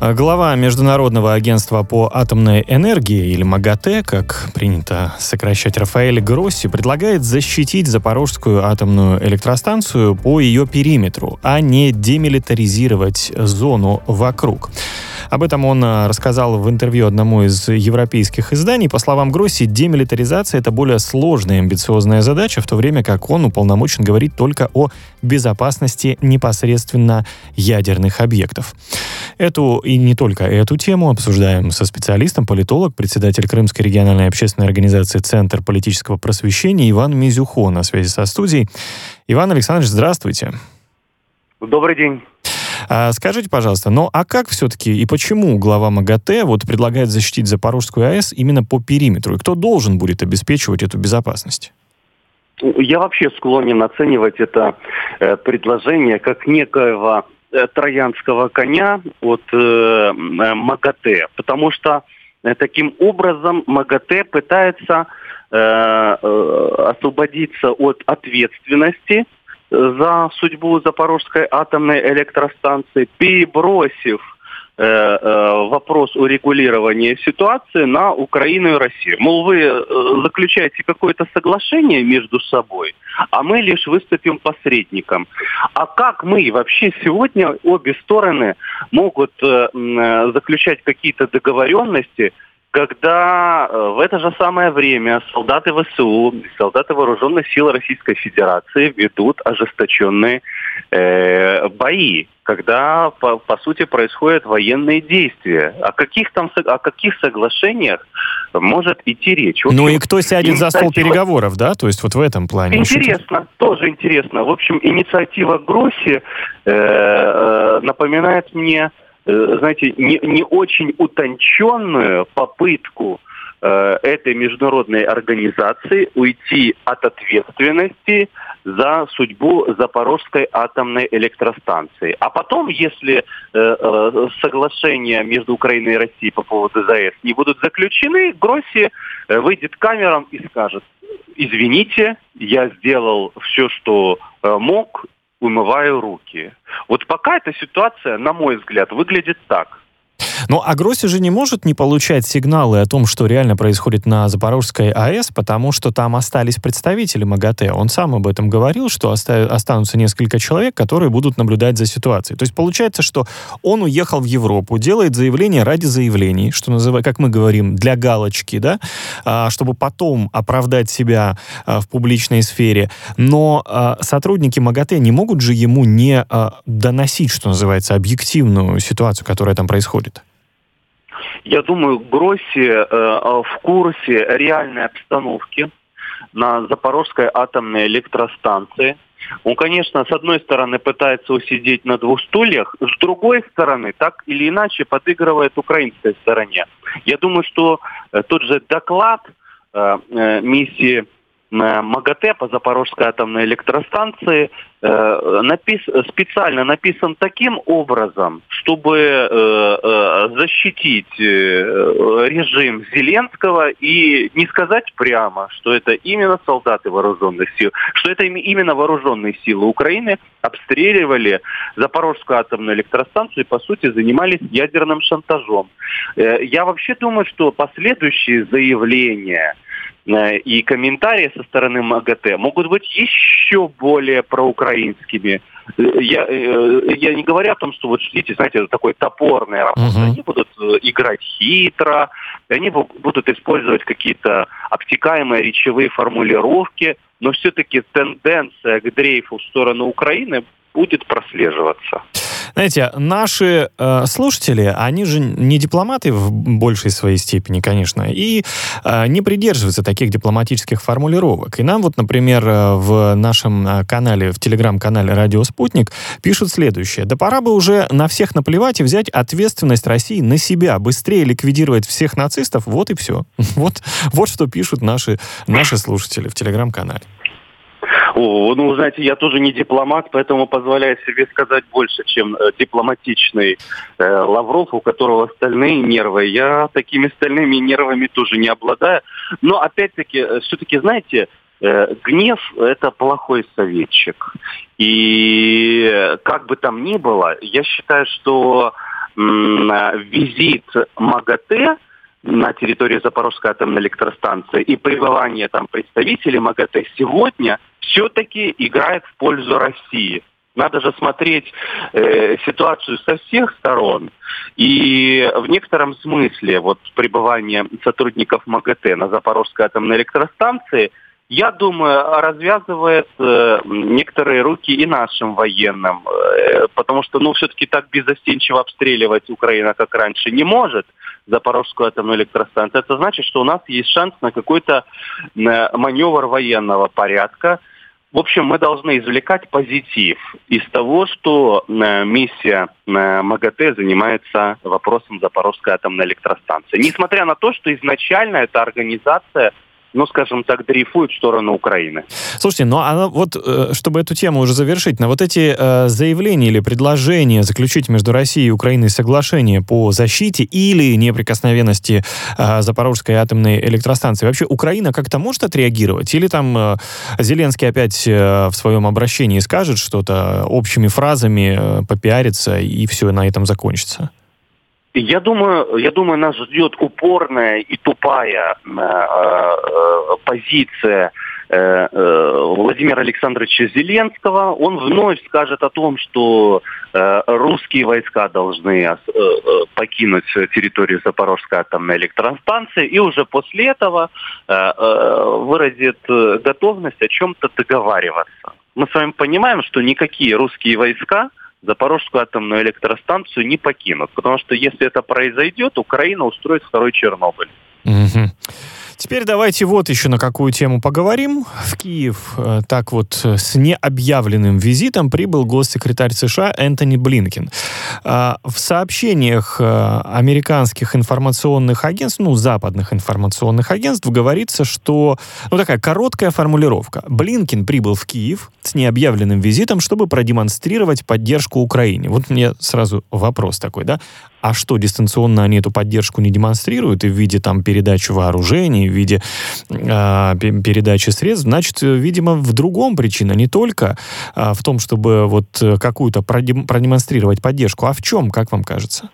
Глава Международного агентства по атомной энергии, или МАГАТЭ, как принято сокращать, Рафаэль Гросси, предлагает защитить Запорожскую атомную электростанцию по ее периметру, а не демилитаризировать зону вокруг. Об этом он рассказал в интервью одному из европейских изданий. По словам Гросси, демилитаризация — это более сложная и амбициозная задача, в то время как он уполномочен говорить только о безопасности непосредственно ядерных объектов. Эту и не только эту тему обсуждаем со специалистом, политолог, председатель Крымской региональной общественной организации «Центр политического просвещения» Иван Мизюхо на связи со студией. Иван Александрович, здравствуйте. Добрый день. Скажите, пожалуйста, а как все-таки и почему глава МАГАТЭ предлагает защитить Запорожскую АЭС именно по периметру? И кто должен будет обеспечивать эту безопасность? Я вообще склонен оценивать это предложение как некоего троянского коня от МАГАТЭ, потому что таким образом МАГАТЭ пытается освободиться от ответственности за судьбу Запорожской атомной электростанции, перебросив вопрос урегулирования ситуации на Украину и Россию. Мол, вы заключаете какое-то соглашение между собой, а мы лишь выступим посредником. А как мы вообще сегодня, обе стороны, могут заключать какие-то договоренности, когда в это же самое время солдаты ВСУ, солдаты Вооруженных сил Российской Федерации ведут ожесточенные бои, когда, по сути, происходят военные действия. О каких соглашениях может идти речь? Ну и кто сядет за стол переговоров, да? То есть в этом плане. Интересно, тоже интересно. В общем, инициатива Гросси напоминает мне, знаете, не очень утонченную попытку этой международной организации уйти от ответственности за судьбу Запорожской атомной электростанции. А потом, если соглашения между Украиной и Россией по поводу ЗАЭС не будут заключены, Гросси выйдет к камерам и скажет: извините, я сделал все, что мог, умываю руки. Вот пока эта ситуация, на мой взгляд, выглядит так. А Гросси же не может не получать сигналы о том, что реально происходит на Запорожской АЭС, потому что там остались представители МАГАТЭ. Он сам об этом говорил, что останутся несколько человек, которые будут наблюдать за ситуацией. То есть получается, что он уехал в Европу, делает заявление ради заявлений, что называется, как мы говорим, для галочки, да, чтобы потом оправдать себя в публичной сфере. Но сотрудники МАГАТЭ не могут же ему не доносить, что называется, объективную ситуацию, которая там происходит. Я думаю, Гросси в курсе реальной обстановки на Запорожской атомной электростанции. Он, конечно, с одной стороны пытается усидеть на двух стульях, с другой стороны, так или иначе, подыгрывает украинской стороне. Я думаю, что тот же доклад миссии МАГАТЭ по Запорожской атомной электростанции специально написан таким образом, чтобы защитить режим Зеленского и не сказать прямо, что это именно солдаты вооруженных сил, что это именно вооруженные силы Украины обстреливали Запорожскую атомную электростанцию и, по сути, занимались ядерным шантажом. Я вообще думаю, что последующие заявления и комментарии со стороны МАГАТЭ могут быть еще более проукраинскими. Я не говорю о том, что ждите, знаете, такой топорный работа. Они будут играть хитро, они будут использовать какие-то обтекаемые речевые формулировки, но все-таки тенденция к дрейфу в сторону Украины будет прослеживаться. Знаете, наши слушатели, они же не дипломаты в большей своей степени, конечно, и не придерживаются таких дипломатических формулировок. И нам например, в нашем канале, в телеграм-канале «Радио Спутник» пишут следующее. Да пора бы уже на всех наплевать и взять ответственность России на себя, быстрее ликвидировать всех нацистов, вот и все. Вот что пишут наши слушатели в телеграм-канале. Знаете, я тоже не дипломат, поэтому позволяю себе сказать больше, чем дипломатичный Лавров, у которого стальные нервы. Я такими стальными нервами тоже не обладаю. Но, опять-таки, все-таки, знаете, гнев – это плохой советчик. И как бы там ни было, я считаю, что визит МАГАТЭ на территории Запорожской атомной электростанции и пребывание там представителей МАГАТЭ сегодня все-таки играет в пользу России. Надо же смотреть ситуацию со всех сторон. И в некотором смысле вот пребывание сотрудников МАГАТЭ на Запорожской атомной электростанции, я думаю, развязывает некоторые руки и нашим военным. Потому что, все-таки так беззастенчиво обстреливать Украина, как раньше, не может Запорожскую атомную электростанцию. Это значит, что у нас есть шанс на какой-то маневр военного порядка. В общем, мы должны извлекать позитив из того, что миссия МАГАТЭ занимается вопросом Запорожской атомной электростанции. Несмотря на то, что изначально эта организация, скажем так, дрейфует в сторону Украины. Слушайте, чтобы эту тему уже завершить, на вот эти заявления или предложения заключить между Россией и Украиной соглашение по защите или неприкосновенности Запорожской атомной электростанции, вообще Украина как-то может отреагировать? Или там Зеленский опять в своем обращении скажет что-то общими фразами, попиарится, и все на этом закончится? Я думаю, нас ждет упорная и тупая позиция Владимира Александровича Зеленского. Он вновь скажет о том, что русские войска должны покинуть территорию Запорожской атомной электростанции, и уже после этого выразит готовность о чем-то договариваться. Мы с вами понимаем, что никакие русские войска Запорожскую атомную электростанцию не покинут. Потому что если это произойдет, Украина устроит второй Чернобыль. Угу. Теперь давайте вот еще на какую тему поговорим. В Киев так вот с необъявленным визитом прибыл госсекретарь США Энтони Блинкен. В сообщениях американских информационных агентств, западных информационных агентств, говорится, что, такая короткая формулировка. Блинкен прибыл в Киев с необъявленным визитом, чтобы продемонстрировать поддержку Украине. Вот мне сразу вопрос такой, да? А что, дистанционно они эту поддержку не демонстрируют и в виде передачи вооружений, в виде передачи средств? Значит, видимо, в другом причина. Не только в том, чтобы какую-то продемонстрировать поддержку. А в чем, как вам кажется?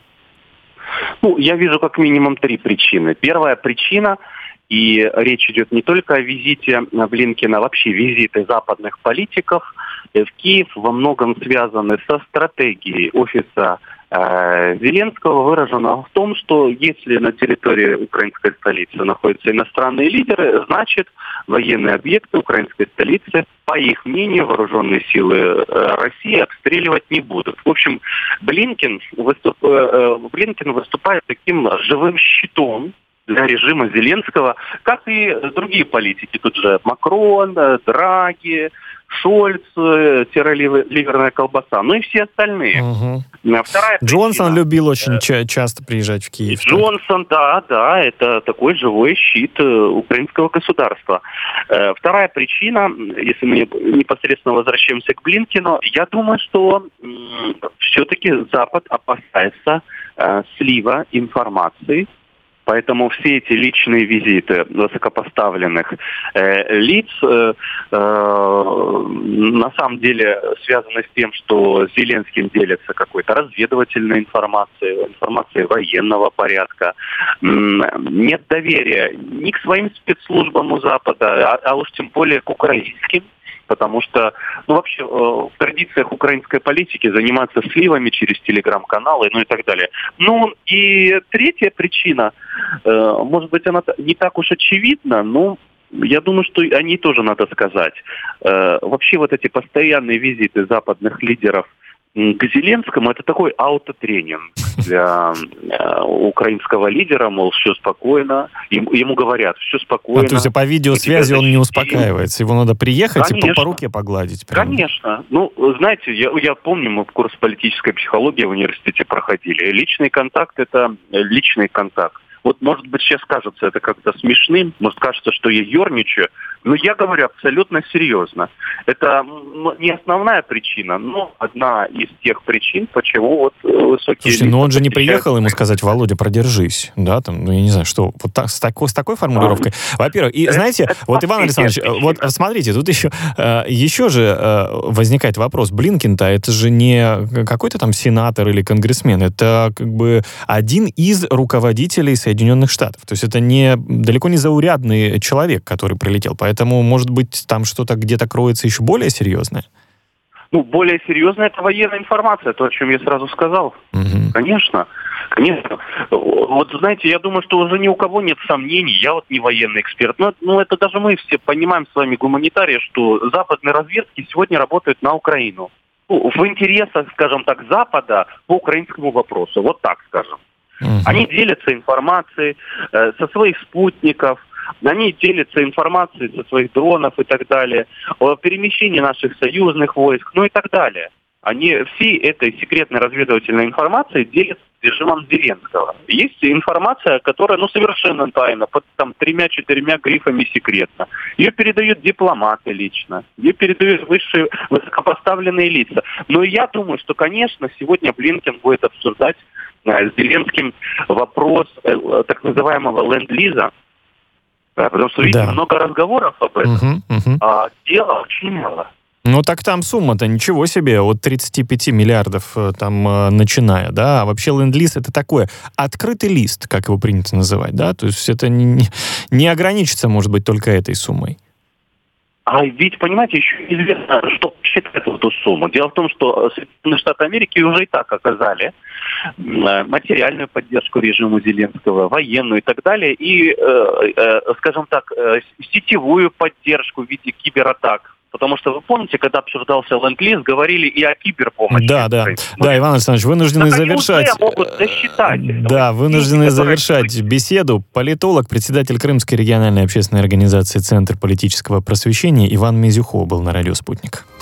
Я вижу как минимум 3 причины. Первая причина, и речь идет не только о визите Блинкена, а вообще визиты западных политиков в Киев во многом связаны со стратегией офиса Зеленского, выражено в том, что если на территории украинской столицы находятся иностранные лидеры, значит военные объекты украинской столицы, по их мнению, вооруженные силы России обстреливать не будут. В общем, Блинкен выступает таким живым щитом для режима Зеленского, как и другие политики. Тут же Макрон, Драги, Шольц, ливерная колбаса, и все остальные. Угу. Джонсон любил очень часто приезжать в Киев. Джонсон, да, это такой живой щит украинского государства. Вторая причина, если мы непосредственно возвращаемся к Блинкену, я думаю, что все-таки Запад опасается слива информации. Поэтому все эти личные визиты высокопоставленных лиц на самом деле связаны с тем, что с Зеленским делится какой-то разведывательной информацией военного порядка. Нет доверия ни к своим спецслужбам у Запада, а уж тем более к украинским. Потому что, вообще, в традициях украинской политики заниматься сливами через телеграм-каналы, и так далее. И третья причина, может быть, она не так уж очевидна, но я думаю, что о ней тоже надо сказать. Вообще, эти постоянные визиты западных лидеров к Зеленскому — это такой аутотренинг для украинского лидера, мол, все спокойно. Ему говорят, все спокойно. То есть по видеосвязи он не успокаивается, его надо приехать и по руке погладить. Прямо. Конечно. Знаете, я помню, мы курс политической психологии в университете проходили. Личный контакт — это личный контакт. Может быть, сейчас кажется это как-то смешным, может кажется, что я ерничаю, Но я говорю абсолютно серьезно. Это не основная причина, но одна из тех причин, почему вот высокие... Слушайте, но он же не приехал ему сказать: Володя, продержись, да, там, ну, я не знаю, что, вот так, с такой формулировкой. Во-первых, и знаете, вот, Иван Александрович, вот смотрите, тут еще же возникает вопрос: Блинкен-то это же не какой-то там сенатор или конгрессмен, это как бы один из руководителей Соединенных Штатов. То есть это далеко не заурядный человек, который прилетел. Поэтому, может быть, там что-то где-то кроется еще более серьезное? Ну, более серьезно это военная информация, то, о чем я сразу сказал. Угу. Конечно. Вот, знаете, я думаю, что уже ни у кого нет сомнений, я вот не военный эксперт, но это даже мы все понимаем с вами, гуманитарии, что западные разведки сегодня работают на Украину. Ну, в интересах, скажем так, Запада по украинскому вопросу, вот так скажем. Угу. Они делятся информацией со своих спутников, они делятся информацией со своих дронов и так далее, о перемещении наших союзных войск, ну и так далее. Они всей этой секретной разведывательной информацией делятся с режимом Зеленского. Есть информация, которая, совершенно тайна, под 3-4 грифами секретно. Ее передают дипломаты лично, ее передают высшие высокопоставленные лица. Но я думаю, что, конечно, сегодня Блинкен будет обсуждать с Зеленским вопрос так называемого ленд-лиза, потому что, видите, много разговоров об этом, а дела очень мало. Ну, так там сумма-то ничего себе, от 35 миллиардов там начиная, да, а вообще ленд-лиз это такое открытый лист, как его принято называть, да, то есть это не ограничится, может быть, только этой суммой. А ведь, понимаете, еще неизвестно, что считает эту сумму. Дело в том, что Соединенные Штаты Америки уже и так оказали материальную поддержку режиму Зеленского, военную и так далее, и, скажем так, сетевую поддержку в виде кибератак. Потому что вы помните, когда обсуждался ленд-лиз, говорили и о киберпомощи. Да, Иван Александрович, вынуждены завершать. Могут засчитать. Да, вынуждены завершать беседу. Политолог, председатель Крымской региональной общественной организации «Центр политического просвещения» Иван Мезюхов был на радио «Спутник».